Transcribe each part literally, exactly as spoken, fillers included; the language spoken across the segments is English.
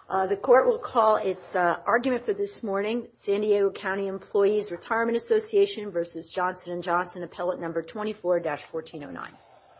Uh, the court will call its uh, argument for this morning, San Diego County Employees Retirement Association versus Johnson and Johnson, appellate number twenty-four dash fourteen oh nine.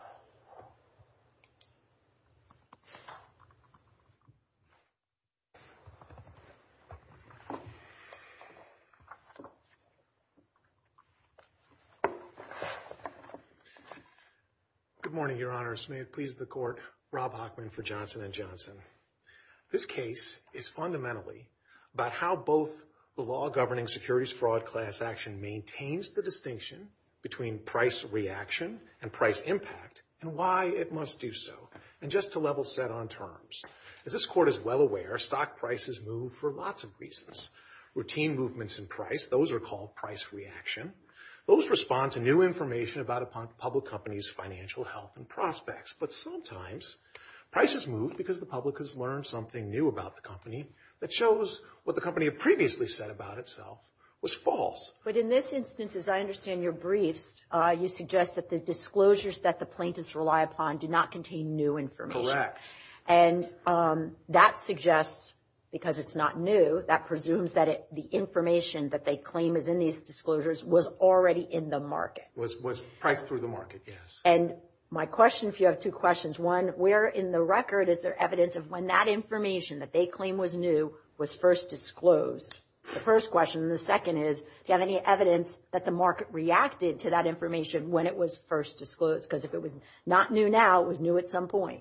Good morning, Your Honors. May it please the court, Rob Hochman for Johnson and Johnson. This case is fundamentally about how both the law governing securities fraud class action maintains the distinction between price reaction and price impact and why it must do so. And just to level set on terms, as this court is well aware, stock prices move for lots of reasons. Routine movements in price, those are called price reaction. Those respond to new information about a public company's financial health and prospects. But sometimes prices move because the public has learned something new about the company that shows what the company had previously said about itself was false. But in this instance, as I understand your briefs, uh, you suggest that the disclosures that the plaintiffs rely upon do not contain new information. Correct. And um, that suggests, because it's not new, that presumes that it, the information that they claim is in these disclosures was already in the market. Was was priced through the market, yes. And my question, if you have two questions. One, where in the record is there evidence of when that information that they claim was new was first disclosed? The first question. And the second is, do you have any evidence that the market reacted to that information when it was first disclosed? Because if it was not new now, it was new at some point.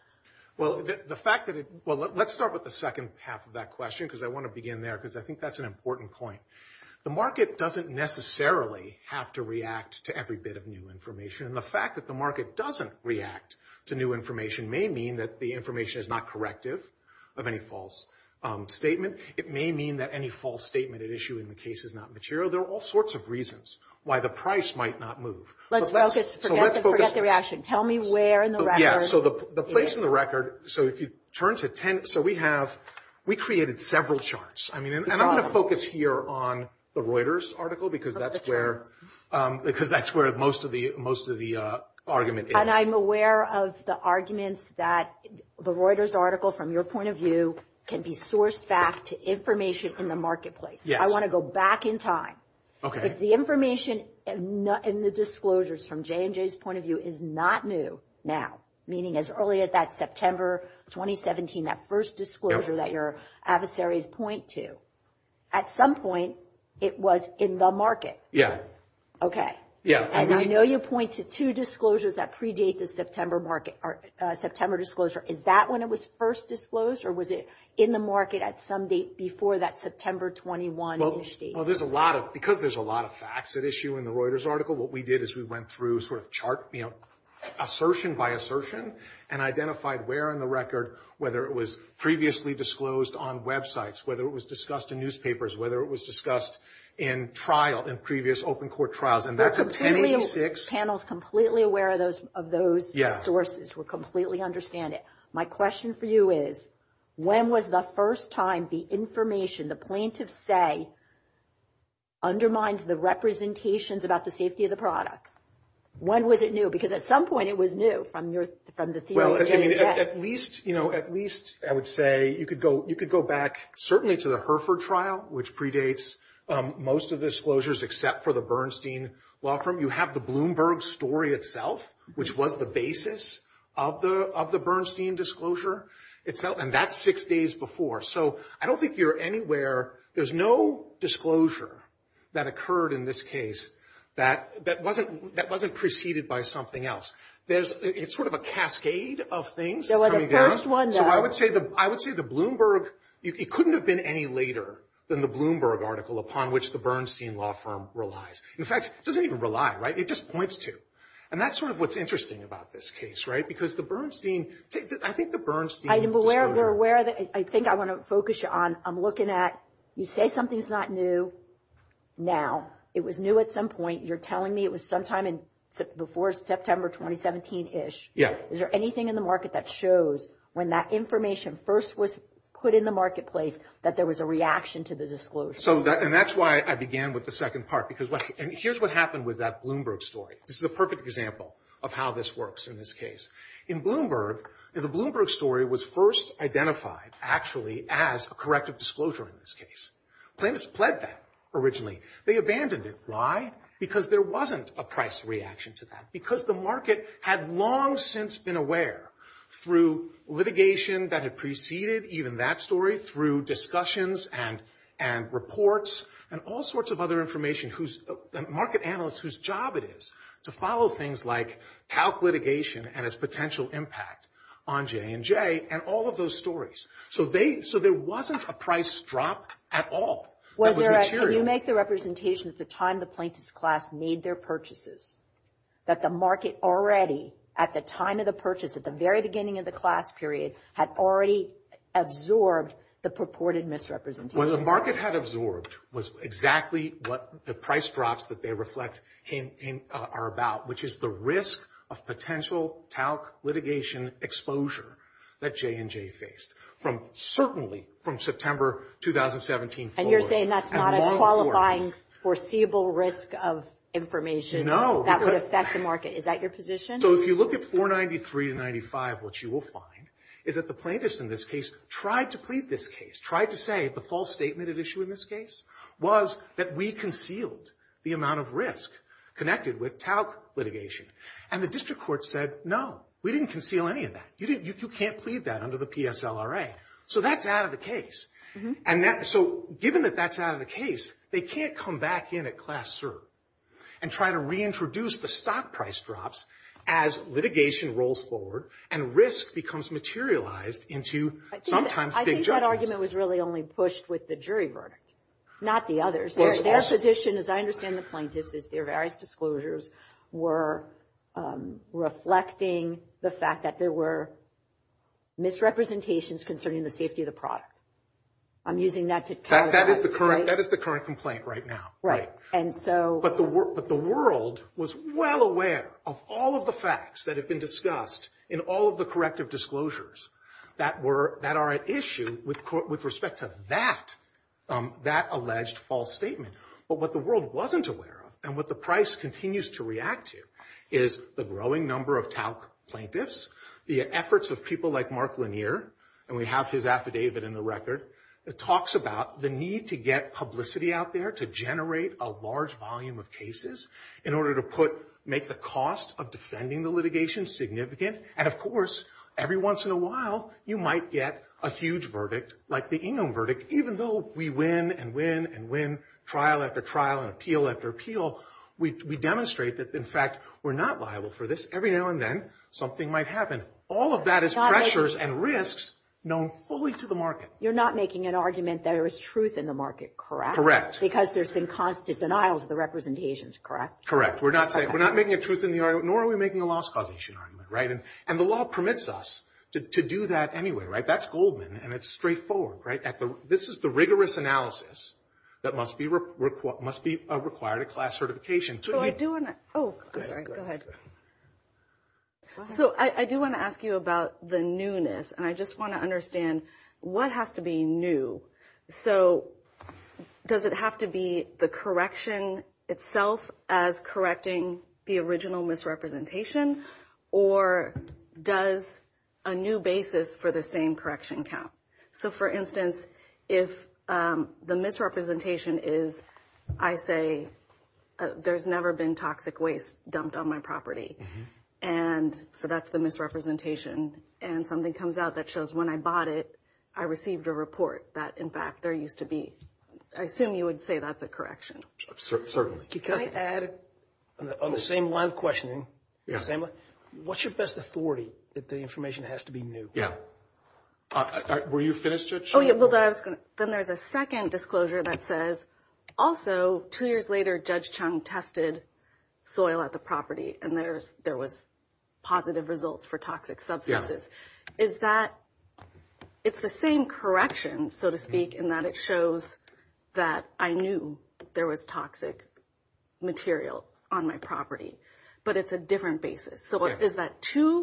Well, the, the fact that it, well, let, let's start with the second half of that question because I want to begin there because I think that's an important point. The market doesn't necessarily have to react to every bit of new information. And the fact that the market doesn't react to new information may mean that the information is not corrective of any false um, statement. It may mean that any false statement at issue in the case is not material. There are all sorts of reasons why the price might not move. Let's let's, focus, forget, so let's the, focus, forget the reaction. Tell me where in the so, record. Yeah, so the, the place in the record, so if you turn to ten, so we have, we created several charts. I mean, and, and I'm going to focus here on the Reuters article because that's where, um, because that's where most of the, most of the, uh, argument is. And I'm aware of the arguments that the Reuters article, from your point of view, can be sourced back to information in the marketplace. Yes. I want to go back in time. Okay. If the information in the disclosures from J and J's point of view is not new now, meaning as early as that September twenty seventeen, that first disclosure Yep. that your adversaries point to, at some point it was in the market. Yeah. Okay. Yeah. And we, I know you point to two disclosures that predate the September market or uh, September disclosure. Is that when it was first disclosed, or was it in the market at some date before that September twenty-one well, ish date? Well, there's a lot of, because there's a lot of facts at issue in the Reuters article, what we did is we went through sort of chart, you know, assertion by assertion and identified where in the record, whether it was previously disclosed on websites, whether it was discussed in newspapers, whether it was discussed in trial, in previous open court trials. And that's a ten eighty-six. Panel's completely aware of those, of those yeah. sources. We completely understand it. My question for you is, when was the first time the information the plaintiffs say undermines the representations about the safety of the product? When was it new? Because at some point it was new from your, from the theory. Well, of I mean, J and J. at, at least, you know, at least I would say you could go, you could go back certainly to the Hereford trial, which predates um, most of the disclosures except for the Bernstein law firm. You have the Bloomberg story itself, which was the basis of the, of the Bernstein disclosure itself. And that's six days before. So I don't think you're anywhere. There's no disclosure that occurred in this case that, that wasn't, that wasn't preceded by something else. There's, it's sort of a cascade of things so coming the first down. One, so I would say the, I would say the Bloomberg, you, it couldn't have been any later than the Bloomberg article upon which the Bernstein law firm relies. In fact, it doesn't even rely, right? It just points to. And that's sort of what's interesting about this case, right? Because the Bernstein, I think the Bernstein I'm aware, disclosure. we're aware that, I think I want to focus you on, I'm looking at, you say something's not new now. It was new at some point. You're telling me it was sometime in before September twenty seventeen-ish. Yeah. Is there anything in the market that shows when that information first was put in the marketplace that there was a reaction to the disclosure? So that, and that's why I began with the second part, because what, and here's what happened with that Bloomberg story. This is a perfect example of how this works in this case. In Bloomberg, the Bloomberg story was first identified actually as a corrective disclosure in this case. Plaintiffs pled that originally. They abandoned it. Why? Because there wasn't a price reaction to that. Because the market had long since been aware through litigation that had preceded even that story, through discussions and and reports and all sorts of other information, whose uh, market analysts whose job it is to follow things like talc litigation and its potential impact on J and J and all of those stories. So they so there wasn't a price drop at all. Was there a, can you make the representation at the time the plaintiff's class made their purchases that the market already, at the time of the purchase, at the very beginning of the class period, had already absorbed the purported misrepresentation? What the market had absorbed was exactly what the price drops that they reflect came, came, uh, are about, which is the risk of potential talc litigation exposure that J and J faced. From certainly from September two thousand seventeen forward. And you're saying that's not a qualifying foreseeable risk of information no, that would affect the market. Is that your position? So if you look at four ninety-three to ninety-five, what you will find is that the plaintiffs in this case tried to plead this case, tried to say the false statement at issue in this case was that we concealed the amount of risk connected with talc litigation. And the district court said, no, we didn't conceal any of that. You didn't, you, you can't plead that under the P S L R A. So that's out of the case. Mm-hmm. And that, so given that that's out of the case, they can't come back in at class cert and try to reintroduce the stock price drops as litigation rolls forward and risk becomes materialized into sometimes that, big judgments. I think judgments. that argument was really only pushed with the jury verdict, not the others. Well, their their also, position, as I understand the plaintiffs, is their various disclosures were um, reflecting the fact that there were misrepresentations concerning the safety of the product. I'm using that to that, that is the current right? that is the current complaint right now. Right. right. And so but the but the world was well aware of all of the facts that have been discussed in all of the corrective disclosures that were that are at issue with with respect to that um, that alleged false statement. But what the world wasn't aware of and what the price continues to react to is the growing number of talc plaintiffs, the efforts of people like Mark Lanier, and we have his affidavit in the record. It talks about the need to get publicity out there to generate a large volume of cases in order to put, make the cost of defending the litigation significant. And of course, every once in a while, you might get a huge verdict like the Ingham verdict, even though we win and win and win trial after trial and appeal after appeal. We, we demonstrate that, in fact, we're not liable for this. Every now and then, something might happen. All of that is not pressures making, and risks known fully to the market. You're not making an argument that there is truth in the market, correct? Correct. Because there's been constant denials of the representations, correct? Correct. We're not saying, okay. We're not making a truth in the argument, nor are we making a loss causation argument, right? And, and the law permits us to, to do that anyway, right? That's Goldman, and it's straightforward, right? At the, this is the rigorous analysis that must be, re, requ- must be uh, required at class certification. So, so I do want to, oh, I'm sorry, go ahead. Go ahead. So I, I do want to ask you about the newness, and I just want to understand what has to be new. So does it have to be the correction itself as correcting the original misrepresentation, or does a new basis for the same correction count? So for instance, if um, the misrepresentation is, I say, uh, there's never been toxic waste dumped on my property. Mm-hmm. And so that's the misrepresentation. And something comes out that shows when I bought it, I received a report that, in fact, there used to be. I assume you would say that's a correction. Certainly. Can I add, on the, on the same line of questioning, yeah. the same line, what's your best authority that the information has to be new? Yeah. Uh, are, were you finished, Judge? Oh, yeah. Well, I was gonna, then there's a second disclosure that says, also, two years later, Judge Chung tested soil at the property, and there's there was positive results for toxic substances. Yeah. Is that, it's the same correction, so to speak, mm-hmm. in that it shows that I knew there was toxic material on my property, but it's a different basis. So yeah. is that two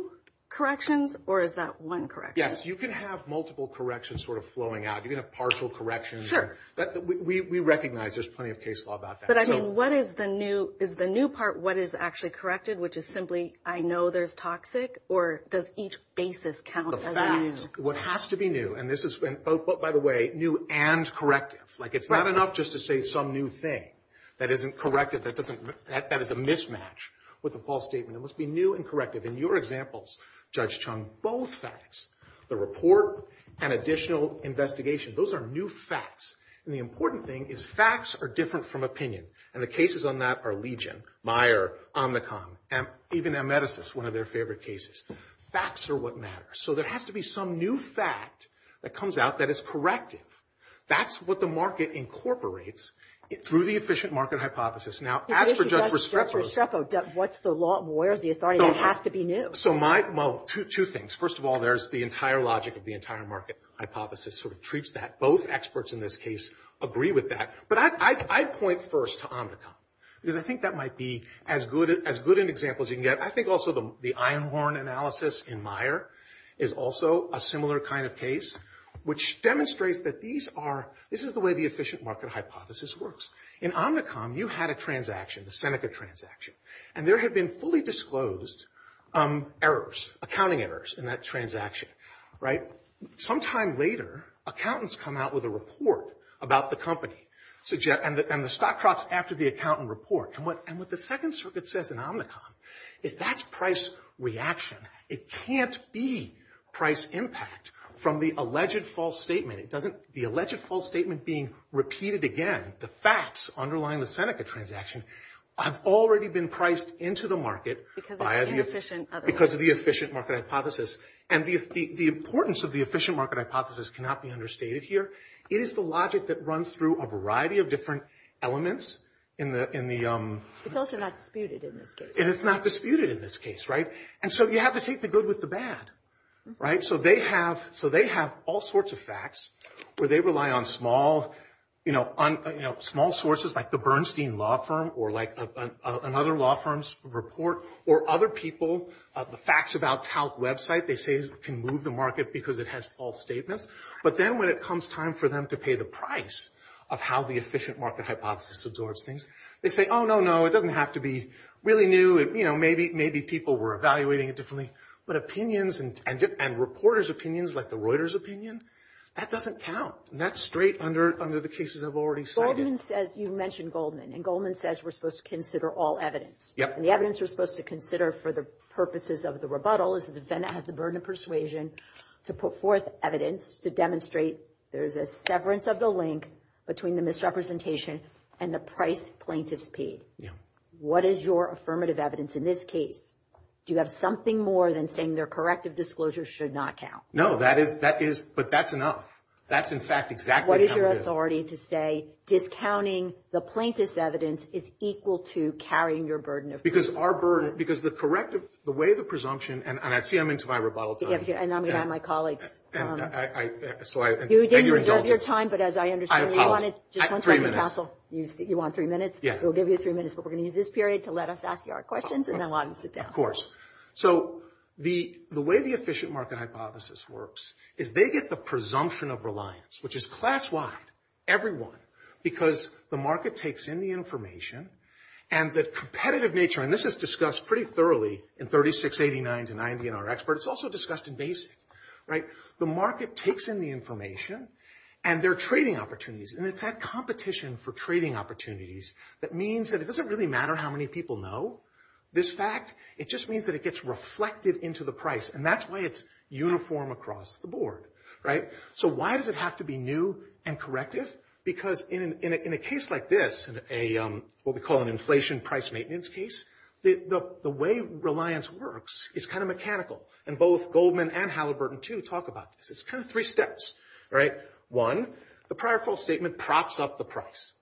corrections, or is that one correction? Yes, you can have multiple corrections sort of flowing out. You can have partial corrections. Sure. That, we, we recognize there's plenty of case law about that. But I so, mean, what is the new, is the new part what is actually corrected, which is simply, I know there's toxic, or does each basis count the as facts, a new? what has to be new, and this is, and both, but by the way, new and corrective. Like it's not Right. enough just to say some new thing that isn't corrected, that doesn't, that, that is a mismatch with the false statement. It must be new and corrective. In your examples, Judge Chung, both facts, the report and additional investigation, those are new facts. And the important thing is facts are different from opinion. And the cases on that are Legion, Meyer, Omnicom, and even Emeticis, one of their favorite cases. Facts are what matters. So there has to be some new fact that comes out that is corrective. That's what the market incorporates through the efficient market hypothesis. Now, as for Judge Restrepo, what's the law? Where's the authority so, that has to be new? So my, well, two, two things. First of all, there's the entire logic of the entire market hypothesis sort of treats that. Both experts in this case agree with that. But I, I, I'd point first to Omnicom, because I think that might be as good, as good an example as you can get. I think also the, the Einhorn analysis in Meyer is also a similar kind of case, which demonstrates that these are, this is the way the efficient market hypothesis works. In Omnicom, you had a transaction, the Seneca transaction, and there had been fully disclosed um, errors, accounting errors in that transaction, right? Sometime later, accountants come out with a report about the company, suggest, and, the, and the stock drops after the accountant report. And what, and what the Second Circuit says in Omnicom is that's price reaction. It can't be price impact from the alleged false statement. It doesn't, the alleged false statement being repeated again, the facts underlying the Seneca transaction have already been priced into the market because via it's inefficient the, otherwise. because of the efficient market hypothesis. And the, the, the importance of the efficient market hypothesis cannot be understated here. It is the logic that runs through a variety of different elements in the, in the, um. It's also not disputed in this case. And it's not disputed in this case, right? And so you have to take the good with the bad. Right? So they have, so they have all sorts of facts where they rely on small, you know, on, you know, small sources like the Bernstein law firm or like a, a, another law firm's report or other people, uh, the facts about Talc website, they say can move the market because it has false statements. But then when it comes time for them to pay the price of how the efficient market hypothesis absorbs things, they say, oh, no, no, it doesn't have to be really new. It, you know, maybe, maybe people were evaluating it differently. But opinions and, and, and reporters' opinions, like the Reuters opinion, that doesn't count. And that's straight under, under the cases I've already cited. Goldman says, you mentioned Goldman, and Goldman says we're supposed to consider all evidence. Yep. And the evidence we're supposed to consider for the purposes of the rebuttal is the defendant has the burden of persuasion to put forth evidence to demonstrate there's a severance of the link between the misrepresentation and the price plaintiffs paid. Yeah. What is your affirmative evidence in this case? Do you have something more than saying their corrective disclosure should not count? No, that is, that is, but that's enough. That's in fact exactly what is how your it is. authority to say discounting the plaintiff's evidence is equal to carrying your burden of because our burden, because the corrective, the way the presumption, and, and I see I'm into my rebuttal time. Yeah, and I'm going to have my colleagues. And um, I, I, I, so I, you didn't your reserve your indulgence. time, but as I understand, I you wanted just I, one three second, minutes. counsel. You, you want three minutes? Yeah. We'll give you three minutes, but we're going to use this period to let us ask you our questions, and then we'll have you sit down. Of course. So the, the way the efficient market hypothesis works is they get the presumption of reliance, which is class-wide, everyone, because the market takes in the information and the competitive nature, and this is discussed pretty thoroughly in thirty-six eighty-nine to ninety in our expert. It's also discussed in BASIC, right? The market takes in the information and there are trading opportunities, and it's that competition for trading opportunities that means that it doesn't really matter how many people know this fact. It just means that it gets reflected into the price, and that's why it's uniform across the board, right? So why does it have to be new and corrective? Because in, an, in, a, in a case like this, in a um, what we call an inflation price maintenance case, the, the, the way reliance works is kind of mechanical, and both Goldman and Halliburton too talk about this. It's kind of three steps, right? One, the prior false statement props up the price.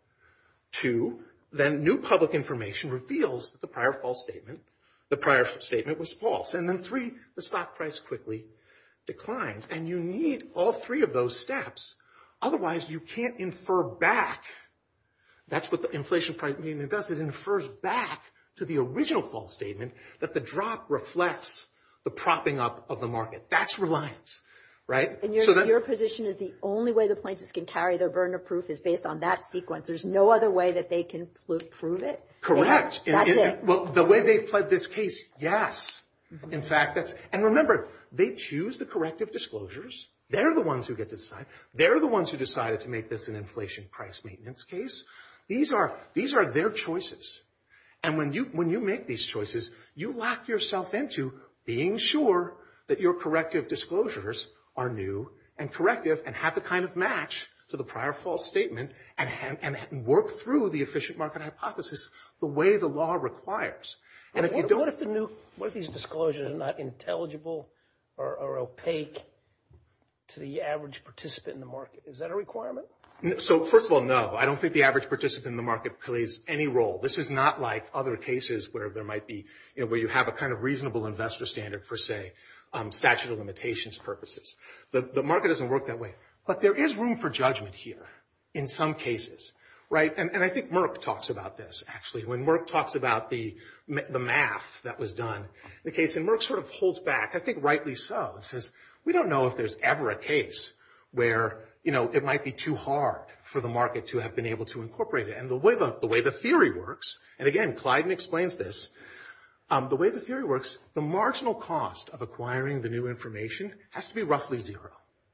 Two, then new public information reveals that the prior false statement, the prior statement was false. And then three, the stock price quickly declines. And you need all three of those steps. Otherwise, you can't infer back. That's what the inflation price maintenance does. It infers back to the original false statement that the drop reflects the propping up of the market. That's reliance, right? And your, so that, your position is the only way the plaintiffs can carry their burden of proof is based on that sequence. There's no other way that they can pl- prove it? Correct. Have, that's in, in, it. Well, the way they've pled this case, yes. Mm-hmm. In fact, that's, and remember, they choose the corrective disclosures. They're the ones who get to decide. They're the ones who decided to make this an inflation price maintenance case. These are, these are their choices. And when you, when you make these choices, you lock yourself into being sure that your corrective disclosures are new and corrective and have the kind of match to the prior false statement and, and, and work through the efficient market hypothesis the way the law requires. And what, if you don't, what if the new, what if these disclosures are not intelligible or, or opaque to the average participant in the market? Is that a requirement? So first of all, no. I don't think the average participant in the market plays any role. This is not like other cases where there might be, you know, where you have a kind of reasonable investor standard for, say, um, statute of limitations purposes. The, the market doesn't work that way. But there is room for judgment here in some cases, right? And, and I think Merck talks about this, actually. When Merck talks about the, the math that was done, the case, and Merck sort of holds back, I think rightly so, and says, we don't know if there's ever a case where, you know, it might be too hard for the market to have been able to incorporate it. And the way the, the way the theory works, and again, Clyden explains this, um, the way the theory works, the marginal cost of acquiring the new information has to be roughly zero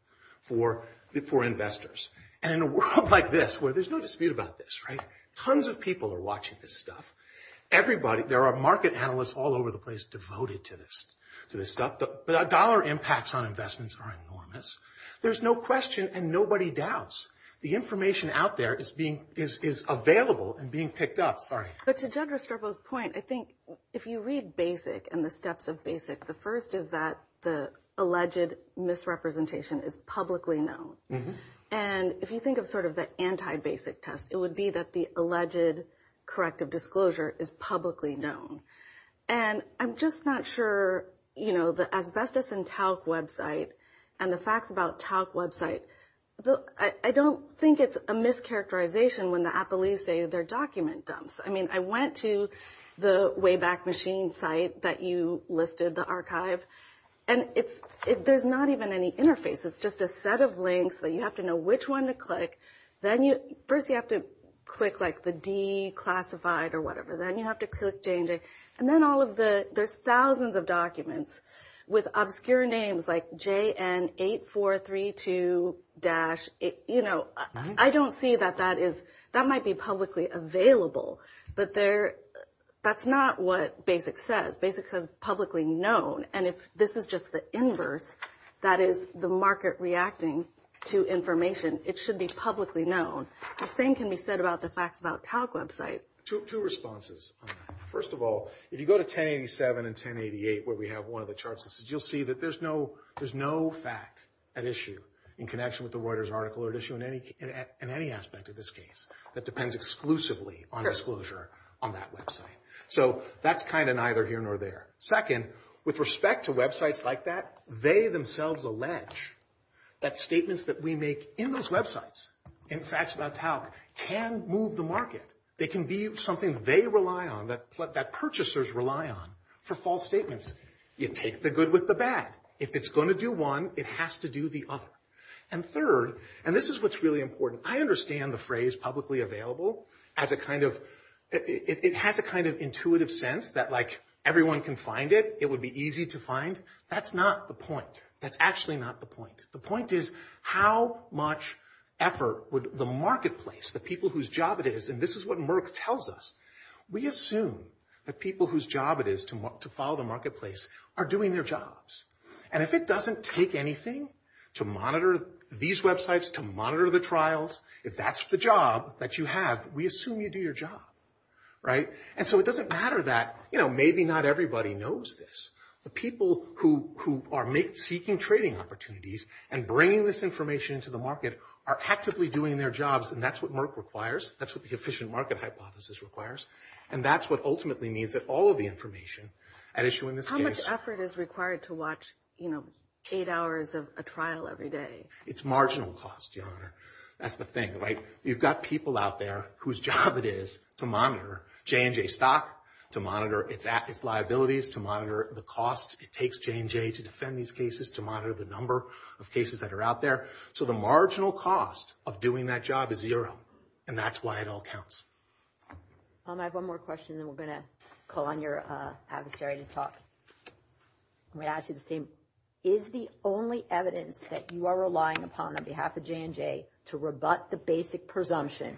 for, for investors. And in a world like this, where there's no dispute about this, right? Tons of people are watching this stuff. Everybody, there are market analysts all over the place devoted to this, to this stuff. The, the dollar impacts on investments are enormous. There's no question, and nobody doubts. The information out there is being is is available and being picked up. Sorry. But to Judge Restrepo's point, I think if you read BASIC and the steps of BASIC, the first is that the alleged misrepresentation is publicly known. Mm-hmm. And if you think of sort of the anti-BASIC test, it would be that the alleged corrective disclosure is publicly known. And I'm just not sure, you know, the Asbestos and Talc website and the facts about Talc website, the, I, I don't think it's a mischaracterization when the appellees say they're document dumps. I mean, I went to the Wayback Machine site that you listed, the archive, and it's it, there's not even any interface. It's just a set of links that you have to know which one to click. Then you first you have to click like the declassified or whatever. Then you have to click J and J, and then all of the there's thousands of documents with obscure names like J N eight four three two dash, you know, mm-hmm. I, I don't see that that is, that might be publicly available, but there, that's not what BASIC says. BASIC says publicly known, and if this is just the inverse, that is the market reacting to information, it should be publicly known. The same can be said about the facts about Talc website. Two, two responses on that. First of all, if you go to ten eighty-seven and ten eighty-eight, where we have one of the charts that says, you'll see that there's no, there's no fact at issue in connection with the Reuters article or at issue in any, in, in any aspect of this case that depends exclusively on sure. disclosure on that website. So that's kind of neither here nor there. Second, with respect to websites like that, they themselves allege that statements that we make in those websites, in facts about Talc, can move the market. They can be something they rely on, that, that purchasers rely on for false statements. You take the good with the bad. If it's going to do one, it has to do the other. And third, and this is what's really important, I understand the phrase publicly available as a kind of, it, it has a kind of intuitive sense that like everyone can find it, it would be easy to find. That's not the point. That's actually not the point. The point is how much effort would the marketplace, the people whose job it is, and this is what Merck tells us, we assume that people whose job it is to, to follow the marketplace are doing their jobs. And if it doesn't take anything to monitor these websites, to monitor the trials, if that's the job that you have, we assume you do your job, right? And so it doesn't matter that, you know, maybe not everybody knows this. The people who, who are make, seeking trading opportunities and bringing this information into the market are actively doing their jobs, and that's what Merck requires. That's what the efficient market hypothesis requires. And that's what ultimately means that all of the information at issue in this How case... How much effort is required to watch, you know, eight hours of a trial every day? It's marginal cost, Your Honor. That's the thing, right? You've got people out there whose job it is to monitor J and J stock, to monitor its, its liabilities, to monitor the costs it takes J and J to defend these cases, to monitor the number of cases that are out there. So the marginal cost of doing that job is zero, and that's why it all counts. Um, I have one more question, then we're going to call on your uh, adversary to talk. I'm going to ask you the same. Is the only evidence that you are relying upon on behalf of J and J to rebut the basic presumption,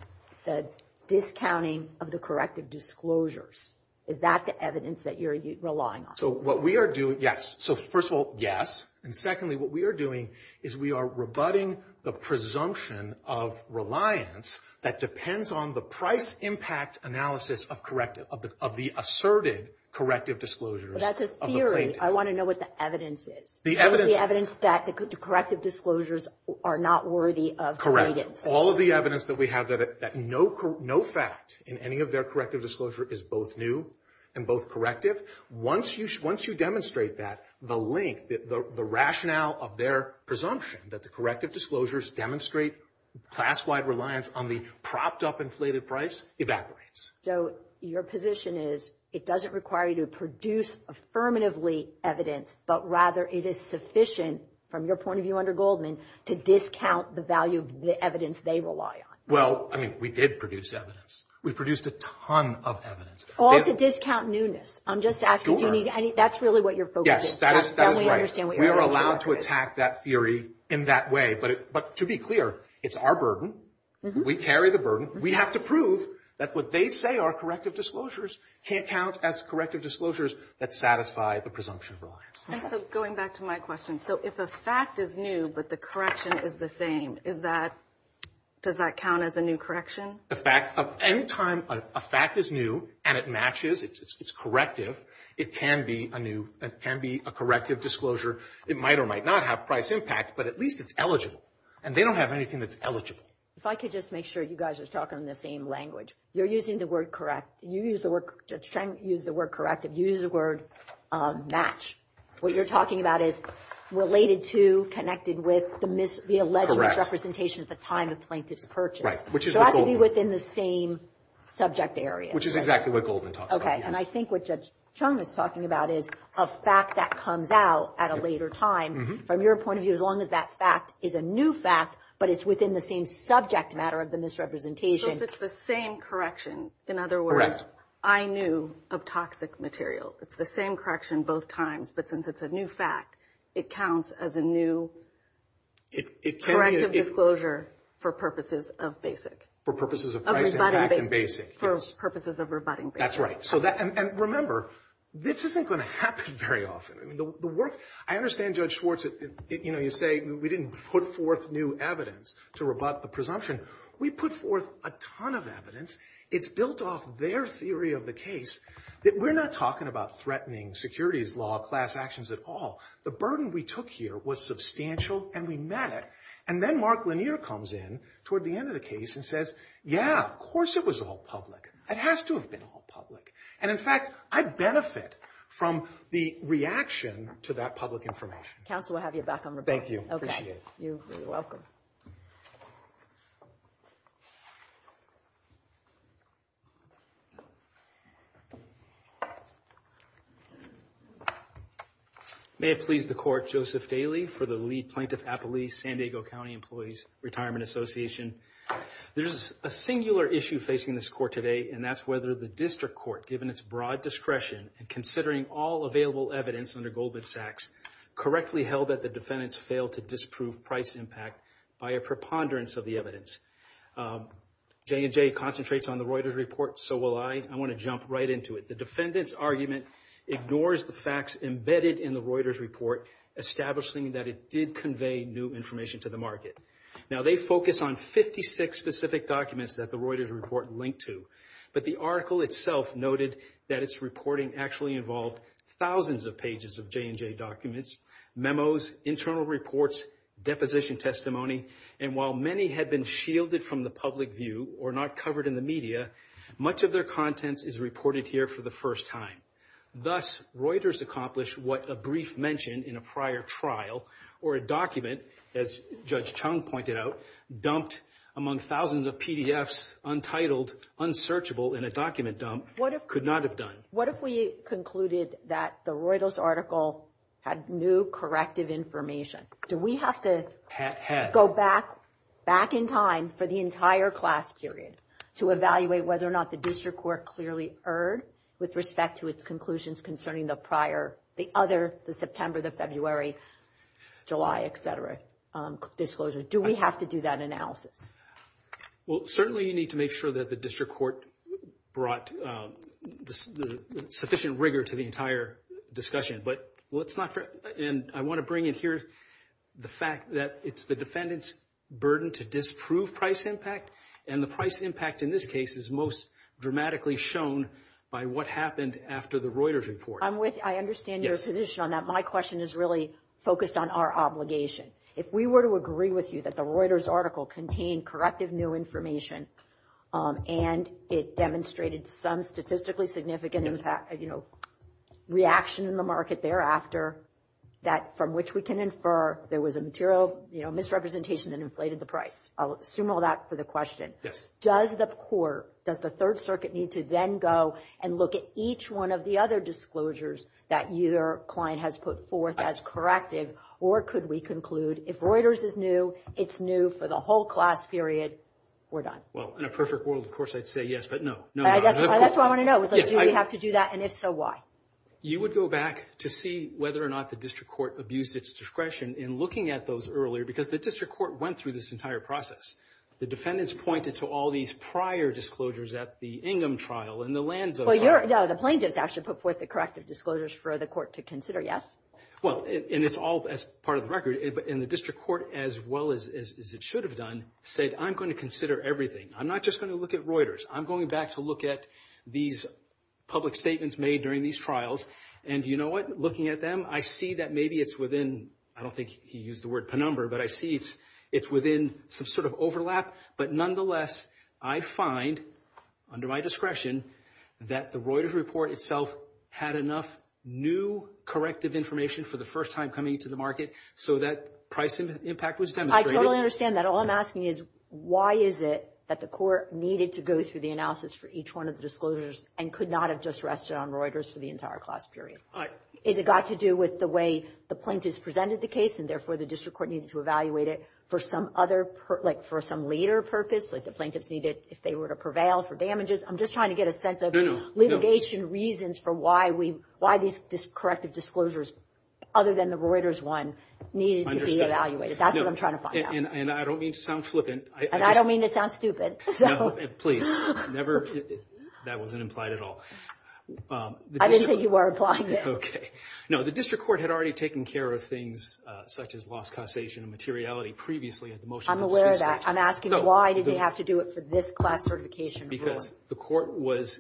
the discounting of the corrective disclosures? Is that the evidence that you're relying on? So what we are doing, yes. So first of all, yes. And secondly, what we are doing is we are rebutting the presumption of reliance that depends on the price impact analysis of corrective, of the, of the asserted corrective disclosures. Well, that's a theory. I want to know what the evidence is. The evidence, the evidence that the, the corrective disclosures are not worthy of correct. credence. All of the evidence that we have that that no no fact in any of their corrective disclosure is both new and both corrective. Once you once you demonstrate that, the link, the, the the rationale of their presumption that the corrective disclosures demonstrate class-wide reliance on the propped-up inflated price evaporates. So your position is it doesn't require you to produce affirmatively evidence, but rather it is sufficient, from your point of view under Goldman, to discount the value of the evidence they rely on. Well, I mean, we did produce evidence. We produced a ton of evidence. All they, to discount newness. I'm just asking, sure. do you need any, that's really what your focus yes, is. That is, that is we right. Understand what we your are allowed to is. attack that theory in that way. But, it, but to be clear, it's our burden. Mm-hmm. We carry the burden. Mm-hmm. We have to prove that what they say are corrective disclosures can't count as corrective disclosures that satisfy the presumption of reliance. And so going back to my question, so if a fact is new but the correction is the same, is that, does that count as a new correction? The fact of any time a, a fact is new and it matches, it's, it's, it's corrective, it can be a new, it can be a corrective disclosure. It might or might not have price impact, but at least it's eligible. And they don't have anything that's eligible. If I could just make sure you guys are talking in the same language. You're using the word correct. You use the word, Judge Chang used the word corrective. You use the word um, match. What you're talking about is related to, connected with the mis, the alleged Correct. misrepresentation at the time of plaintiff's purchase. Right, which is so it has Goldman. to be within the same subject area. Which is right? exactly what Goldman talks okay. about. Okay, yes. and I think what Judge Chung is talking about is a fact that comes out at a yep. later time. Mm-hmm. From your point of view, as long as that fact is a new fact, but it's within the same subject matter of the misrepresentation. So if it's the same correction, in other words, Correct. I knew of toxic material. It's the same correction both times, but since it's a new fact, it counts as a new it, it can corrective be a, it, disclosure for purposes of basic. For purposes of, of price impact basic, and basic. For yes. purposes of rebutting basic. That's right. So that, and, and remember, this isn't going to happen very often. I mean, the, the work, I understand, Judge Schwartz, it, it, you know, you say we didn't put forth new evidence to rebut the presumption. We put forth a ton of evidence. It's built off their theory of the case that we're not talking about threatening securities law class actions at all. The burden we took here was substantial and we met it. And then Mark Lanier comes in toward the end of the case and says, yeah, of course it was all public. It has to have been all public. And in fact, I benefit from the reaction to that public information. Counsel will have you back on rebuttal. Thank you. Okay. Appreciate it. You're, you're welcome. May it please the court, Joseph Daly for the lead plaintiff appellee, San Diego County Employees Retirement Association. There's a singular issue facing this court today, and that's whether the district court, given its broad discretion and considering all available evidence under Goldman Sachs, correctly held that the defendants failed to disprove price impact by a preponderance of the evidence. Um, J and J concentrates on the Reuters report, so will I. I want to jump right into it. The defendant's argument ignores the facts embedded in the Reuters report, establishing that it did convey new information to the market. Now, they focus on fifty-six specific documents that the Reuters report linked to, but the article itself noted that its reporting actually involved thousands of pages of J and J documents, memos, internal reports, deposition testimony, and while many had been shielded from the public view or not covered in the media, much of their contents is reported here for the first time. Thus, Reuters accomplished what a brief mention in a prior trial or a document, as Judge Chung pointed out, dumped among thousands of P D Fs, untitled, unsearchable in a document dump, What if- could not have done. What if we concluded that the Reuters article had new corrective information? Do we have to Had. had. go back, back in time for the entire class period to evaluate whether or not the district court clearly erred with respect to its conclusions concerning the prior, the other, the September, the February, July, et cetera, um, disclosures? Do we have to do that analysis? Well, certainly you need to make sure that the district court brought um, the, the sufficient rigor to the entire discussion. But let's not, and I want to bring in here the fact that it's the defendant's burden to disprove price impact, and the price impact in this case is most dramatically shown by what happened after the Reuters report. I'm with, I understand your Yes. position on that. My question is really focused on our obligation. If we were to agree with you that the Reuters article contained corrective new information, um, and it demonstrated some statistically significant Yes. impact, you know, reaction in the market thereafter, that from which we can infer there was a material, you know, misrepresentation that inflated the price. I'll assume all that for the question. Yes. Does the court, does the Third Circuit need to then go and look at each one of the other disclosures that your client has put forth as corrective, or could we conclude if Reuters is new, it's new for the whole class period, we're done? Well, in a perfect world, of course, I'd say yes, but no. no, I, no. that's, Of that's course- what I want to know. Is like, Yes, do I- we have to do that, and if so, why? You would go back to see whether or not the district court abused its discretion in looking at those earlier, because the district court went through this entire process. The defendants pointed to all these prior disclosures at the Ingham trial and the Lanzo Well, trial. you're, no, the plaintiffs actually put forth the corrective disclosures for the court to consider, yes? Well, and and it's all as part of the record, and the district court, as well as, as, as it should have done, said, I'm going to consider everything. I'm not just going to look at Reuters. I'm going back to look at these public statements made during these trials. And you know what? Looking at them, I see that maybe it's within, I don't think he used the word penumbra, but I see it's, it's within some sort of overlap. But nonetheless, I find, under my discretion, that the Reuters report itself had enough new corrective information for the first time coming into the market so that price im- impact was I demonstrated. totally understand that. All I'm asking is, why is it that the court needed to go through the analysis for each one of the disclosures and could not have just rested on Reuters for the entire class period? I, Is it got to do with the way the plaintiffs presented the case, and therefore the district court needed to evaluate it for some other, per, like for some later purpose, like the plaintiffs needed, if they were to prevail, for damages? I'm just trying to get a sense of No, no, litigation no. reasons for why we, why these dis- corrective disclosures, other than the Reuters one, needed Understood. to be evaluated. That's no, what I'm trying to find and, out. And, and I don't mean to sound flippant. I, And I, I, just, don't mean to sound stupid. So. No, please, never. It, it, that wasn't implied at all. Um, the I didn't district- think you were implying it. Okay. No, the district court had already taken care of things uh, such as loss causation and materiality previously at the motion. I'm to aware of dismiss that. stage. I'm asking So, why did the- they have to do it for this class certification Because ruling? the court was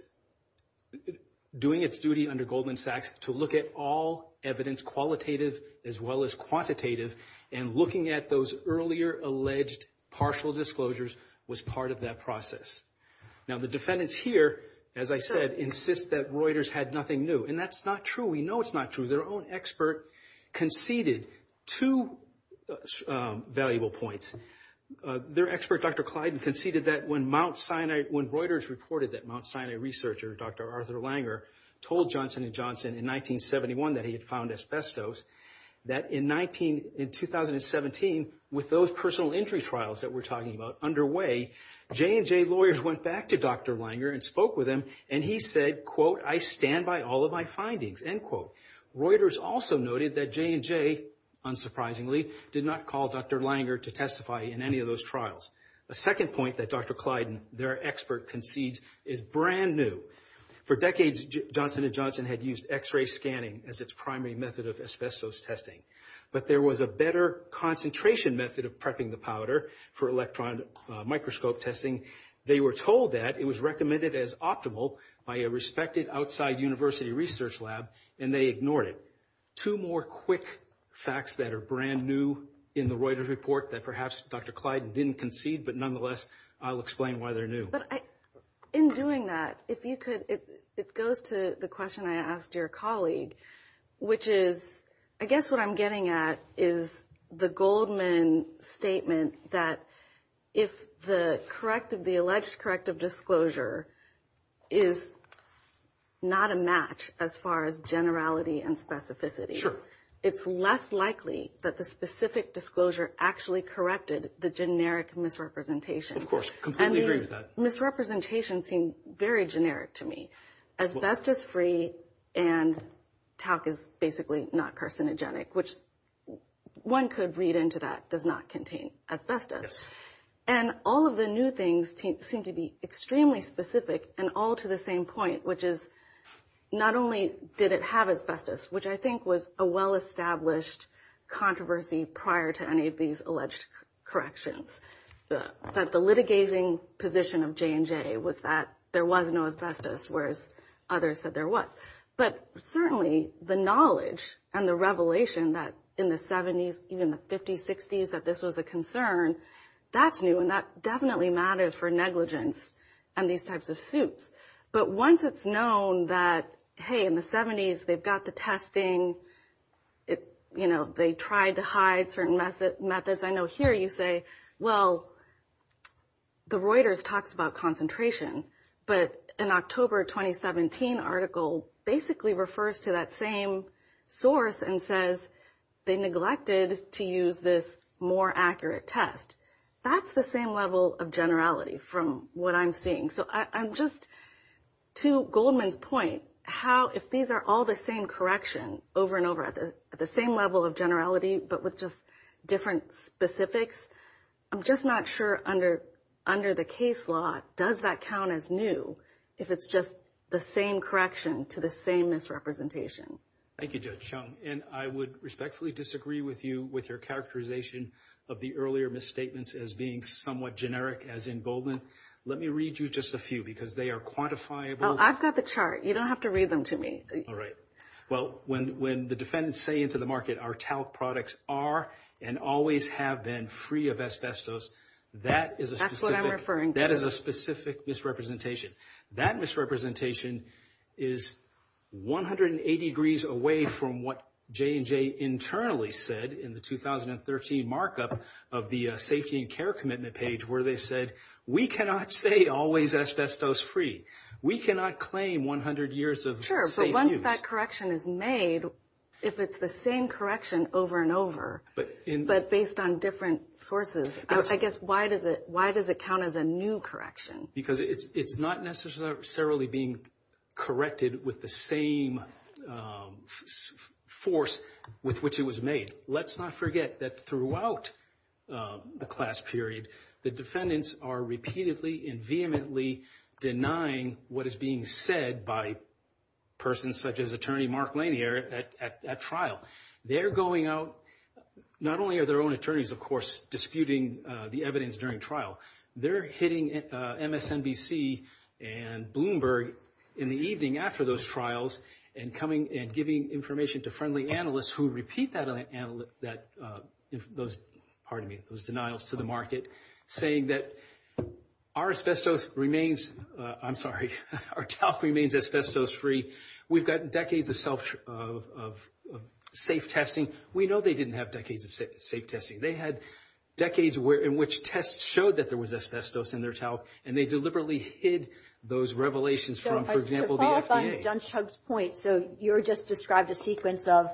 doing its duty under Goldman Sachs to look at all evidence, qualitative as well as quantitative, and looking at those earlier alleged partial disclosures was part of that process. Now, the defendants here, as I said, insist that Reuters had nothing new, and that's not true. We know it's not true. Their own expert conceded two uh, um, valuable points. Uh, their expert, Doctor Clyden, conceded that when Mount Sinai, when Reuters reported that Mount Sinai researcher, Doctor Arthur Langer, told Johnson and Johnson in nineteen seventy-one that he had found asbestos, that in nineteen in two thousand seventeen, with those personal injury trials that we're talking about underway, J and J lawyers went back to Doctor Langer and spoke with him, and he said, quote, I stand by all of my findings, end quote. Reuters also noted that J and J, unsurprisingly, did not call Doctor Langer to testify in any of those trials. A second point that Doctor Clyden, their expert, concedes is brand new. For decades, J- Johnson and Johnson had used X-ray scanning as its primary method of asbestos testing. But there was a better concentration method of prepping the powder for electron uh, microscope testing. They were told that it was recommended as optimal by a respected outside university research lab, and they ignored it. Two more quick facts that are brand new in the Reuters report that perhaps Doctor Clyden didn't concede, but nonetheless, I'll explain why they're new. But I, in doing that, if you could, it, it goes to the question I asked your colleague, which is, I guess what I'm getting at is the Goldman statement that if the corrective, the alleged corrective disclosure is not a match as far as generality and specificity. Sure. It's less likely that the specific disclosure actually corrected the generic misrepresentation. Of course, completely agree with that. Misrepresentations seem very generic to me. Asbestos-free and talc is basically not carcinogenic, which one could read into that does not contain asbestos. Yes. And all of the new things te- seem to be extremely specific and all to the same point, which is not only did it have asbestos, which I think was a well-established controversy prior to any of these alleged c- corrections, the, that the litigating position of J and J was that there was no asbestos, whereas others said there was. But certainly the knowledge and the revelation that in the seventies, even the fifties, sixties, that this was a concern, that's new, and that definitely matters for negligence and these types of suits. But once it's known that, hey, in the seventies, they've got the testing, it, you know, they tried to hide certain method, methods. I know here you say, well, the Reuters talks about concentration, but an October twenty seventeen article basically refers to that same source and says they neglected to use this more accurate test. That's the same level of generality from what I'm seeing. So I, I'm just, to Goldman's point, how, if these are all the same correction over and over at the, at the same level of generality, but with just different specifics, I'm just not sure under, under the case law, does that count as new if it's just the same correction to the same misrepresentation? Thank you, Judge Chung. And I would respectfully disagree with you with your characterization of the earlier misstatements as being somewhat generic, as in Goldman. Let me read you just a few because they are quantifiable. Oh, I've got the chart. You don't have to read them to me. All right. Well, when, when the defendants say into the market, our talc products are and always have been free of asbestos, that is a That's specific, what I'm referring to. That is a specific misrepresentation. That misrepresentation is one hundred eighty degrees away from what J and J internally said in the two thousand thirteen markup of the uh, safety and care commitment page, where they said, we cannot say always asbestos free. We cannot claim one hundred years of Sure, safe but once use. that correction is made, if it's the same correction over and over, but, in, but based on different sources, I, I guess why does it why does it count as a new correction? Because it's it's not necessarily being corrected with the same um, f- force with which it was made. Let's not forget that throughout uh, the class period, the defendants are repeatedly and vehemently denying what is being said by persons such as Attorney Mark Lanier at, at, at trial. They're going out, not only are their own attorneys, of course, disputing uh, the evidence during trial, they're hitting uh, M S N B C and Bloomberg in the evening after those trials and coming and giving information to friendly analysts who repeat that, anal- that uh, those, pardon me, those denials to the market, saying that our asbestos remains, uh, I'm sorry, our talc remains asbestos-free. We've got decades of self of, of, of safe testing. We know they didn't have decades of sa- safe testing. They had decades where in which tests showed that there was asbestos in their talc, and they deliberately hid those revelations so, from, for uh, example, to follow the F D A. up on John Chugg's point, so you just described a sequence of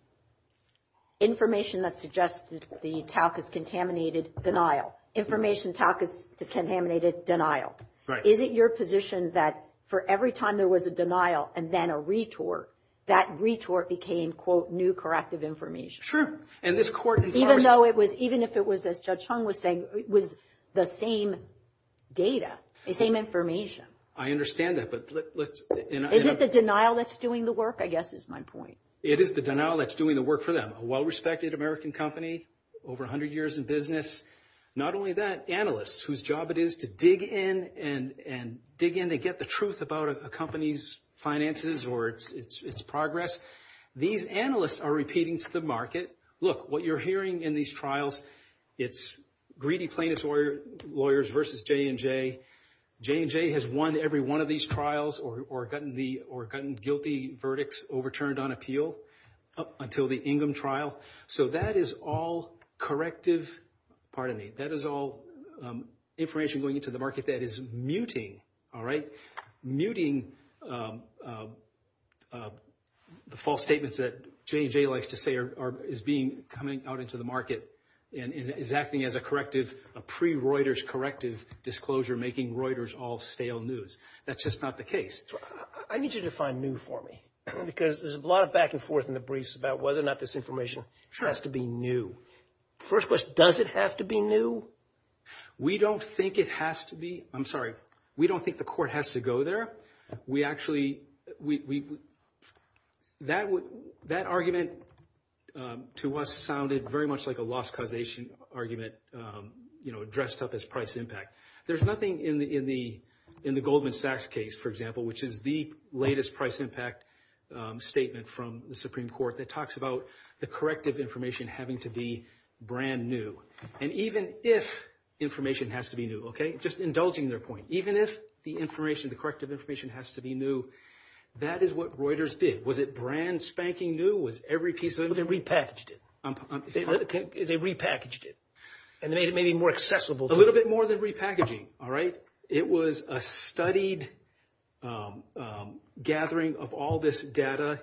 information that suggests that the talc is contaminated, denial. Information talc is contaminated, denial. Right. Is it your position that for every time there was a denial and then a retort, that retort became, quote, new corrective information? Sure. And this court, in even though it was, even if it was, as Judge Chung was saying, it was the same data, the same information. I understand that, but let, let's. And, is and it the denial that's doing the work? I guess is my point. It is the denial that's doing the work for them. A well-respected American company, over one hundred years in business. Not only that, analysts whose job it is to dig in and and dig in to get the truth about a, a company's finances or its its its progress. These analysts are repeating to the market, look, what you're hearing in these trials, it's greedy plaintiffs lawyer, lawyers versus J and J. J and J has won every one of these trials or, or gotten the or gotten guilty verdicts overturned on appeal up until the Ingham trial. So that is all corrective. Pardon me. That is all um, information going into the market that is muting, all right, muting um, uh, uh, the false statements that J and J likes to say are, are is being coming out into the market and, and is acting as a corrective, a pre-Reuters corrective disclosure, making Reuters all stale news. That's just not the case. So I need you to define new for me, because there's a lot of back and forth in the briefs about whether or not this information sure. has to be new. First question, does it have to be new? We don't think it has to be. I'm sorry. We don't think the court has to go there. We actually, we, we, we that would, that argument um, to us sounded very much like a loss causation argument, um, you know, dressed up as price impact. There's nothing in the, in the, in the Goldman Sachs case, for example, which is the latest price impact um, statement from the Supreme Court that talks about the corrective information having to be brand new. And even if information has to be new, okay, just indulging their point, even if the information, the corrective information has to be new, that is what Reuters did. Was it brand spanking new? Was every piece of it? Well, they repackaged it. Um, um, they, they repackaged it. And they made it maybe more accessible. A little bit more than repackaging, all right? It was a studied um, um, gathering of all this data,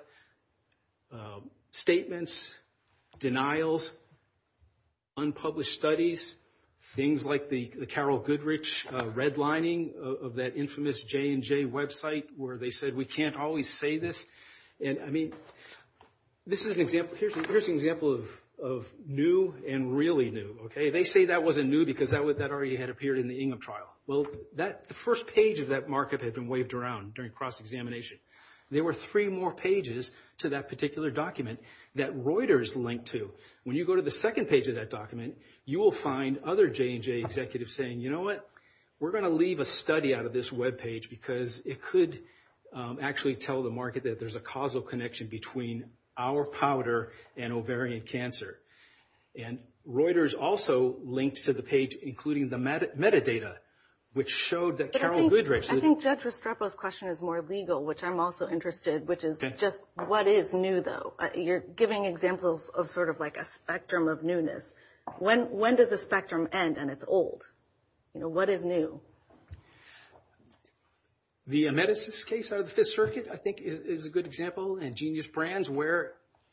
uh, statements, denials, unpublished studies, things like the, the Carol Goodrich uh, redlining of, of that infamous J and J website where they said we can't always say this. And I mean, this is an example. Here's, here's an example of, of new and really new. Okay, they say that wasn't new because that would, that already had appeared in the Ingham trial. Well, that the first page of that markup had been waved around during cross-examination. There were three more pages to that particular document that Reuters linked to. When you go to the second page of that document, you will find other J and J executives saying, you know what, we're going to leave a study out of this web page because it could um, actually tell the market that there's a causal connection between our powder and ovarian cancer. And Reuters also linked to the page including the meta- metadata, which showed that but Carol I think, Goodrich. I think Judge Restrepo's question is more legal, which I'm also interested, which is okay. just what is new, though? Uh, you're giving examples of sort of like a spectrum of newness. When when does the spectrum end and it's old? You know, what is new? The Ametis case out of the Fifth Circuit, I think, is, is a good example, and Genius Brands, where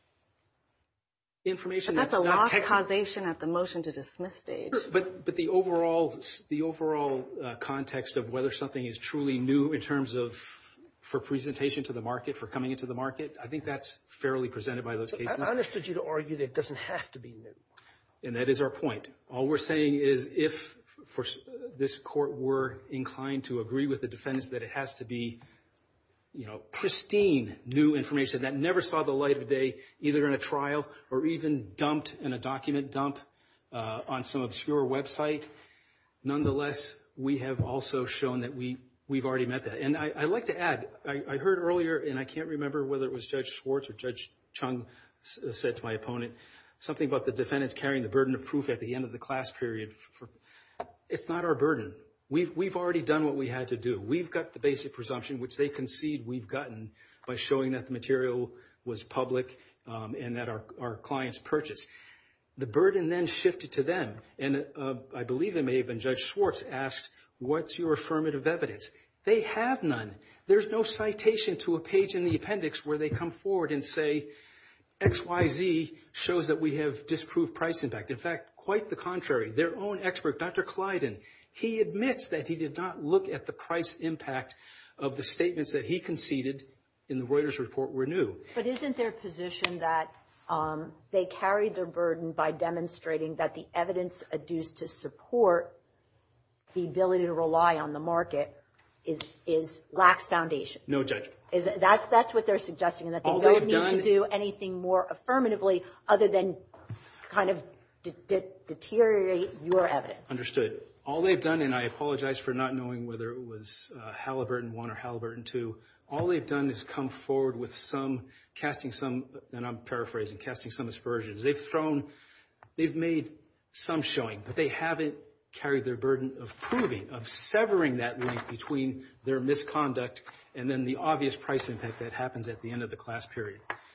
information but that's, that's a not loss technical. Causation at the motion to dismiss stage. But but the overall the overall uh, context of whether something is truly new in terms of for presentation to the market, for coming into the market, I think that's fairly presented by those cases. I understood you to argue that it doesn't have to be new. And that is our point. All we're saying is if for this court were inclined to agree with the defendants that it has to be, you know, pristine new information that never saw the light of day, either in a trial or even dumped in a document dump uh, on some obscure website. Nonetheless, we have also shown that we, we've already met that. And I, I'd like to add, I, I heard earlier, and I can't remember whether it was Judge Schwartz or Judge Chung s- said to my opponent, something about the defendants carrying the burden of proof at the end of the class period. For, it's not our burden. We've, we've already done what we had to do. We've got the basic presumption, which they concede we've gotten by showing that the material was public um, and that our, our clients purchased. The burden then shifted to them. And uh, I believe it may have been Judge Schwartz asked, what's your affirmative evidence? They have none. There's no citation to a page in the appendix where they come forward and say, X Y Z shows that we have disproved price impact. In fact, quite the contrary. Their own expert, Doctor Clyden, he admits that he did not look at the price impact of the statements that he conceded in the Reuters report were new. But isn't their position that um, they carried their burden by demonstrating that the evidence adduced to support the ability to rely on the market is is lacks foundation? No, Judge. Is that's that's what they're suggesting, and that they All don't they've need done, to do anything more affirmatively other than kind of de- de- deteriorate your evidence. Understood. All they've done, and I apologize for not knowing whether it was uh, Halliburton one or Halliburton two, all they've done is come forward with some, casting some, and I'm paraphrasing, casting some aspersions. They've thrown, they've made some showing, but they haven't carried their burden of proving, of severing that link between their misconduct and then the obvious price impact that happens at the end of the class period.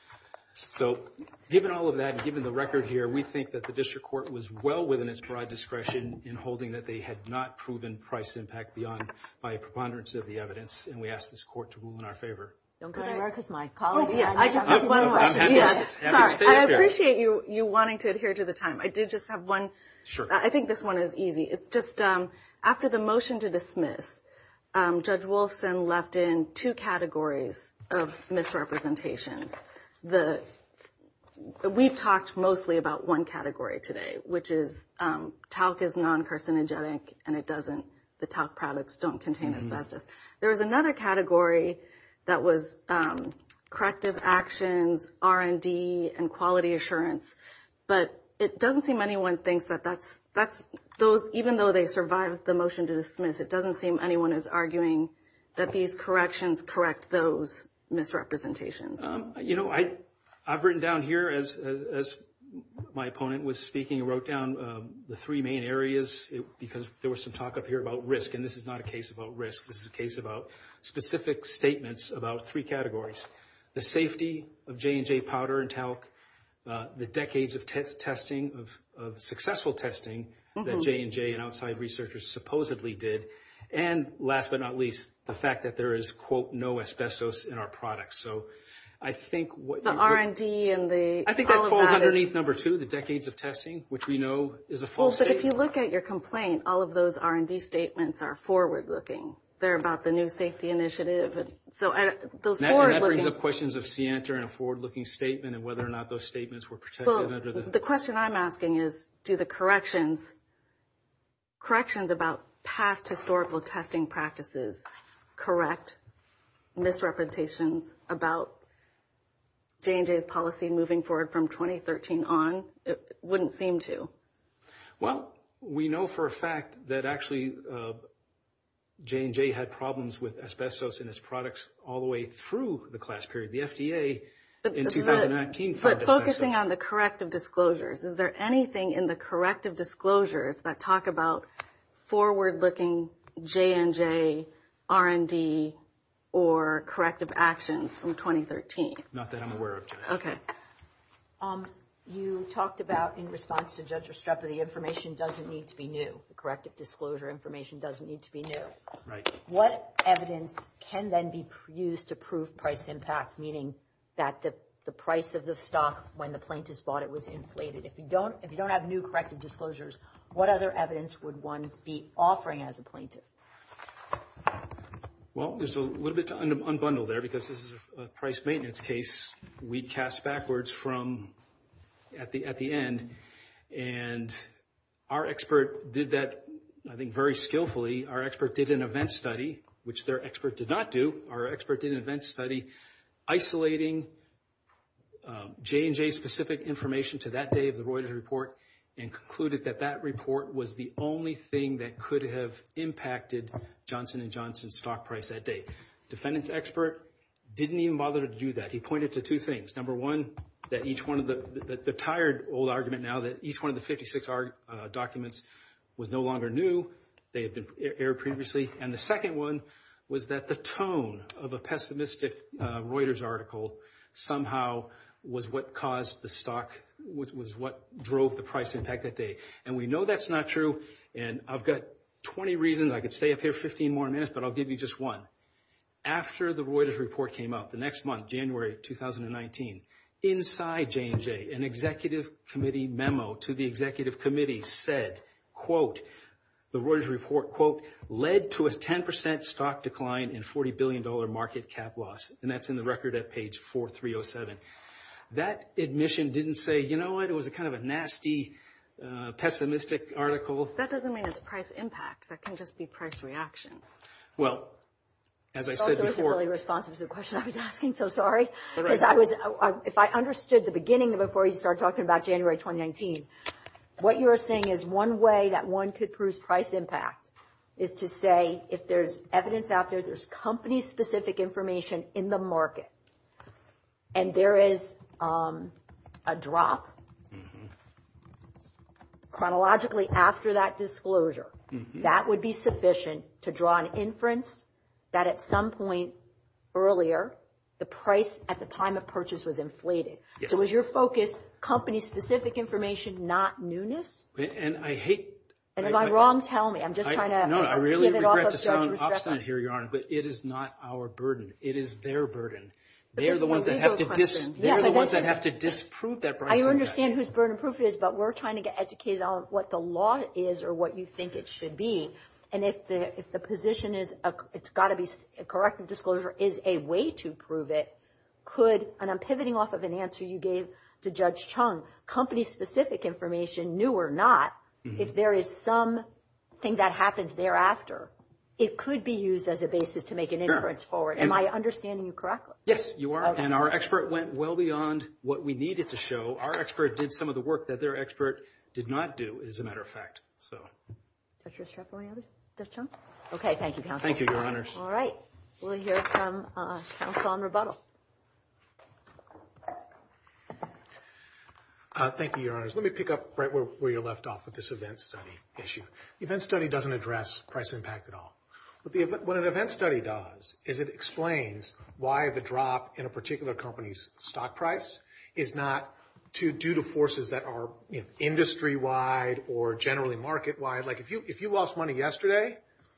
So given all of that and given the record here, we think that the district court was well within its broad discretion in holding that they had not proven price impact beyond by a preponderance of the evidence, and we ask this court to rule in our favor. Don't go anywhere because my colleague. Oh, yeah, I just have one more question. Yeah, sorry, I appreciate you you wanting to adhere to the time. I did just have one. Sure. I think this one is easy. It's just um, after the motion to dismiss, um, Judge Wolfson left in two categories of misrepresentations. The we've talked mostly about one category today, which is um, talc is non-carcinogenic and it doesn't. The talc products don't contain mm-hmm. asbestos. There was another category that was um, corrective actions, R and D, and quality assurance. But it doesn't seem anyone thinks that that's, that's those, even though they survived the motion to dismiss, it doesn't seem anyone is arguing that these corrections correct those misrepresentations. Um, you know, I, I've written down here as, as, as my opponent was speaking, wrote down um, the three main areas it, because there was some talk up here about risk, and this is not a case about risk. This is a case about specific statements about three categories: the safety of J and J powder and talc, uh, the decades of te- testing, of, of successful testing mm-hmm. that J and J and outside researchers supposedly did, and last but not least, the fact that there is, quote, no asbestos in our products. So I think what the R and D and the I think that falls that underneath is, number two, the decades of testing, which we know is a false well, but statement. if you look at your complaint, all of those R and D statements are forward-looking. They're about the new safety initiative. And so I, those and that, forward-looking. And that brings up questions of scienter and a forward-looking statement and whether or not those statements were protected well, under the. The question I'm asking is, do the corrections, corrections about past historical testing practices correct misrepresentations about J and J's policy moving forward from twenty thirteen on? It wouldn't seem to. Well, we know for a fact that actually uh, J and J had problems with asbestos in its products all the way through the class period. The F D A but in two thousand nineteen the, found But asbestos. Focusing on the corrective disclosures, is there anything in the corrective disclosures that talk about forward-looking J and J, R and D, or corrective actions from twenty thirteen? Not that I'm aware of, Judge. Okay. Um, you talked about, in response to Judge Restrepo, the information doesn't need to be new. The corrective disclosure information doesn't need to be new. Right. What evidence can then be used to prove price impact, meaning that the, the price of the stock when the plaintiffs bought it was inflated? If you don't, if you don't have new corrective disclosures, what other evidence would one be offering as a plaintiff? Well, there's a little bit to un- unbundle there because this is a, a price maintenance case. We cast backwards from at the at the end, and our expert did that, I think, very skillfully. Our expert did an event study, which their expert did not do. Our expert did an event study isolating um, J and J specific information to that day of the Reuters report, and concluded that that report was the only thing that could have impacted Johnson and Johnson's stock price that day. Defendant's expert didn't even bother to do that. He pointed to two things. Number one, that each one of the, the, the tired old argument now that each one of the fifty-six uh, documents was no longer new. They had been aired previously. And the second one was that the tone of a pessimistic uh, Reuters article somehow was what caused the stock, was, was what drove the price impact that day. And we know that's not true. And I've got twenty reasons. I could stay up here fifteen more minutes, but I'll give you just one. After the Reuters report came out, the next month, January two thousand nineteen, inside J and J, an executive committee memo to the executive committee said, quote, the Reuters report, quote, led to a ten percent stock decline and forty billion dollars market cap loss. And that's in the record at page four three oh seven. That admission didn't say, you know what, it was a kind of a nasty, uh, pessimistic article. That doesn't mean it's price impact. That can just be price reaction. Well, as I said also before. Also isn't really responsive to the question I was asking, so sorry. Because right. I was, I, if I understood the beginning before you started talking about January twenty nineteen, what you're saying is one way that one could prove price impact is to say if there's evidence out there, there's company-specific information in the market, and there is um, a drop mm-hmm. chronologically after that disclosure, mm-hmm. that would be sufficient to draw an inference that at some point earlier the price at the time of purchase was inflated. Yes. So was your focus company-specific information, not newness? And I hate... And if I, I'm wrong, tell me. I'm just I, trying to No, I really give it off regret of to Judge sound Restrepo. obstinate here, Your Honor, but it is not our burden. It is their burden. But They are this the is ones a that legal have to dis. question. They Yeah, are the but ones this that is- have to disprove that price I impact. understand whose burden of proof it is, but we're trying to get educated on what the law is or what you think it should be. And if the if the position is a, it's got to be a corrective disclosure is a way to prove it, could, and I'm pivoting off of an answer you gave to Judge Chung, company-specific information, new or not, mm-hmm. if there is something that happens thereafter, it could be used as a basis to make an Sure. inference forward. And Am I understanding you correctly? Yes, you are. Okay. And our expert went well beyond what we needed to show. Our expert did some of the work that their expert did not do, as a matter of fact. So, Judge Restrepo, any other? Judge Chung? Okay, thank you, counsel. thank you, Your Honors. All right. We'll hear from uh, counsel on rebuttal. Uh, thank you, Your Honors. Let me pick up right where, where you left off with this event study issue. The event study doesn't address price impact at all. What, the, what an event study does is it explains why the drop in a particular company's stock price is not to due to forces that are you know, industry-wide or generally market-wide. Like if you if you lost money yesterday,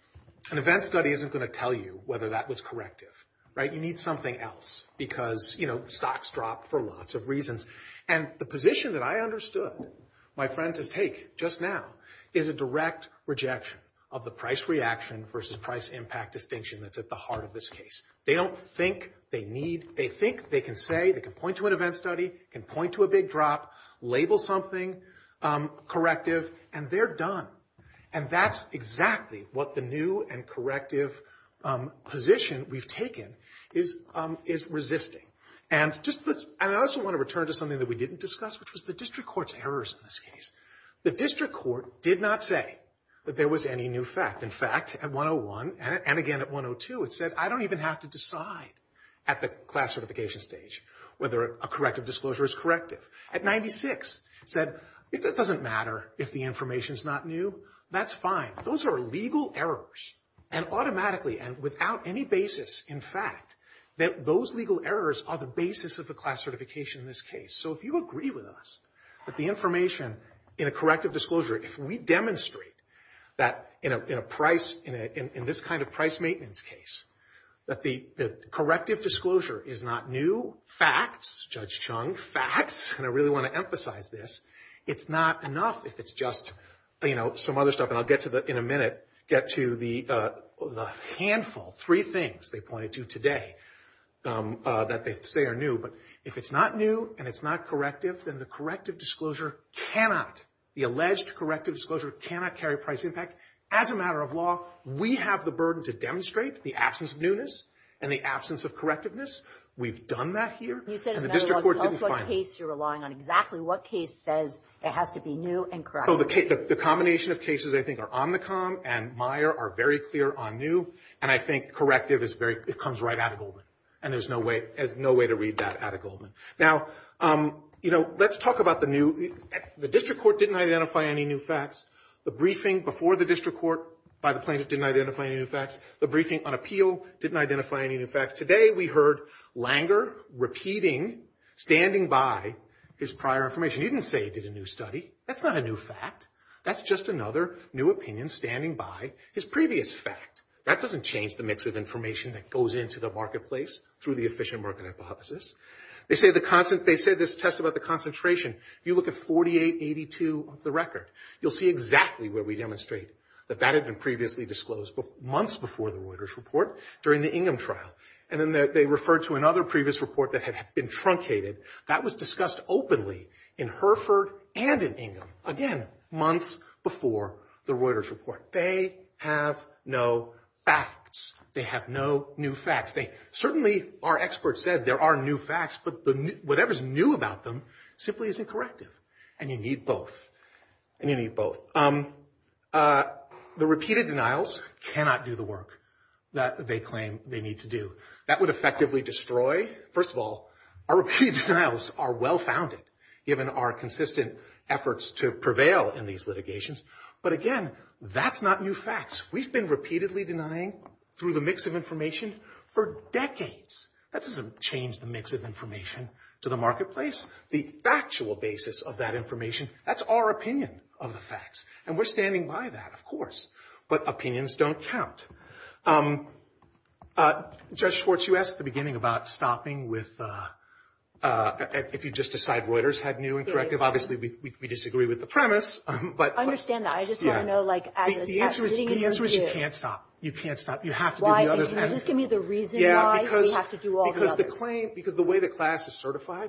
an event study isn't going to tell you whether that was corrective, right? You need something else because you know stocks drop for lots of reasons. And the position that I understood my friend to take just now is a direct rejection of the price reaction versus price impact distinction that's at the heart of this case. They don't think they need, they think they can say, they can point to an event study, can point to a big drop, label something um, corrective, and they're done. And that's exactly what the new and corrective um, position we've taken is um, is resisting. And just let's, and I also want to return to something that we didn't discuss, which was the district court's errors in this case. The district court did not say that there was any new fact. In fact, at one oh one and, and again at one oh two, it said, I don't even have to decide at the class certification stage whether a corrective disclosure is corrective. At ninety-six, it said, it doesn't matter if the information's not new. That's fine. Those are legal errors. And automatically and without any basis in fact, that those legal errors are the basis of the class certification in this case. So if you agree with us that the information in a corrective disclosure, if we demonstrate that in a, in a price, in, a, in, in this kind of price maintenance case, that the, the corrective disclosure is not new facts, Judge Chung, facts, and I really want to emphasize this, it's not enough if it's just, you know, some other stuff, and I'll get to the, in a minute, get to the, uh, the handful, three things they pointed to today um, uh, that they say are new, but if it's not new and it's not corrective, then the corrective disclosure cannot, the alleged corrective disclosure cannot carry price impact. As a matter of law, we have the burden to demonstrate the absence of newness and the absence of correctiveness. We've done that here. You said and it's the not district a court law. Tell didn't us what find case you're relying on. Exactly what case says it has to be new and correct. So the, the, the combination of cases I think are Omnicom and Meyer are very clear on new, and I think corrective is very, it comes right out of Goldman. And there's no way, there's no way to read that out of Goldman. Now, um, you know, let's talk about the new, the district court didn't identify any new facts. The briefing before the district court by the plaintiff didn't identify any new facts. The briefing on appeal didn't identify any new facts. Today we heard Langer repeating, standing by his prior information. He didn't say he did a new study. That's not a new fact. That's just another new opinion standing by his previous fact. That doesn't change the mix of information that goes into the marketplace through the efficient market hypothesis. They say the constant, they said this test about the concentration. If you look at forty-eight eighty-two of the record, you'll see exactly where we demonstrate that that had been previously disclosed months before the Reuters report during the Ingham trial. And then they, they referred to another previous report that had been truncated. That was discussed openly in Hereford and in Ingham. Again, months before the Reuters report. They have no facts. They have no new facts. They certainly, our experts said there are new facts, but the, whatever's new about them simply isn't corrective. And you need both. And you need both. Um, uh, the repeated denials cannot do the work that they claim they need to do. That would effectively destroy, first of all, our repeated denials are well-founded, given our consistent efforts to prevail in these litigations. But again, that's not new facts. We've been repeatedly denying through the mix of information for decades. That doesn't change the mix of information to the marketplace. The factual basis of that information, that's our opinion of the facts. And we're standing by that, of course. But opinions don't count. Um, uh, Judge Schwartz, you asked at the beginning about stopping with, uh, uh, if you just decide Reuters had new and corrective. Yeah. Obviously, we, we, we disagree with the premise. Um, but I understand that. I just yeah. want to know, like, as the, a the answer is, sitting the in answer is you review. can't stop. You can't stop. You have to Why? do the others. Can you just give me the reason yeah, why because, we have to do all because the the others? claim, because the way the class is certified,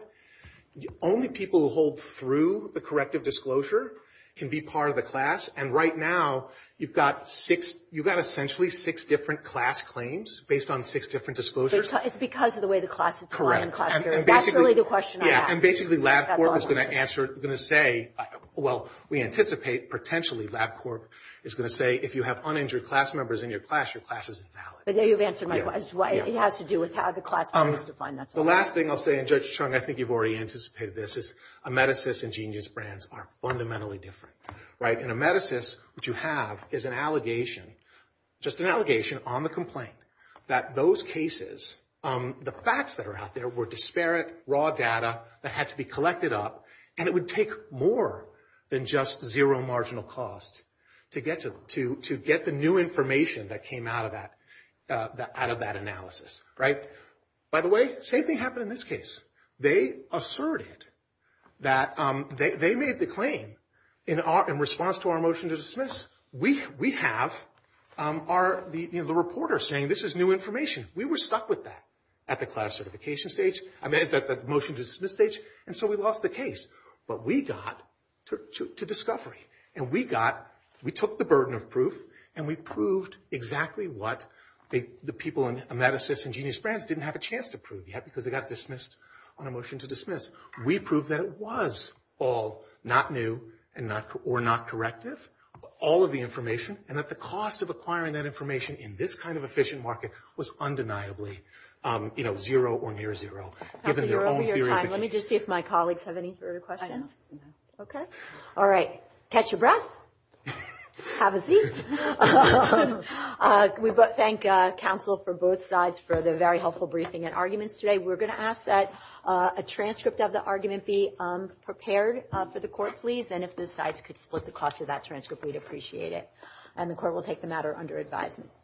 only people who hold through the corrective disclosure can be part of the class. And right now, you've got six, you've got essentially six different class claims based on six different disclosures. It's because of the way the class is defined in Correct. class And, period. and That's really the question I yeah, have. and basically LabCorp is all going to answer, going to say, uh, well, we anticipate potentially LabCorp is going to say if you have uninjured class members in your class, your class is invalid. But there you've answered my Yeah. question. Why Yeah. It has to do with how the class period is defined. That's The all. last thing I'll say, and Judge Chung, I think you've already anticipated this, is Amedisys and Genius brands are fundamentally different, right? In Amedisys, what you have is an allegation, just an allegation on the complaint that those cases, um, the facts that are out there were disparate, raw data that had to be collected up, and it would take more than just zero marginal cost to get to, to, to get the new information that came out of that, uh, that, out of that analysis, right? By the way, same thing happened in this case. They asserted that, um, they, they made the claim in our, in response to our motion to dismiss. We, we have, um, our, the, you know, the reporter saying this is new information. We were stuck with that at the class certification stage. I mean, at the, the motion to dismiss stage. And so we lost the case. But we got to, to, to discovery. And we got, we took the burden of proof and we proved exactly what they, the people in Amedisys and Genius brands didn't have a chance to prove yet because they got dismissed on a motion to dismiss. We proved that it was all not new and not, or not corrective, all of the information, and that the cost of acquiring that information in this kind of efficient market was undeniably, um, you know, zero or near zero, given their own theory of the case. Let me just see if my colleagues have any further questions. Okay. All right. Catch your breath. Have a seat. um, uh, we both thank uh, counsel for both sides for the very helpful briefing and arguments today. We're going to ask that uh, a transcript of the argument be um, prepared uh, for the court, please. And if the sides could split the cost of that transcript, we'd appreciate it. And the court will take the matter under advisement.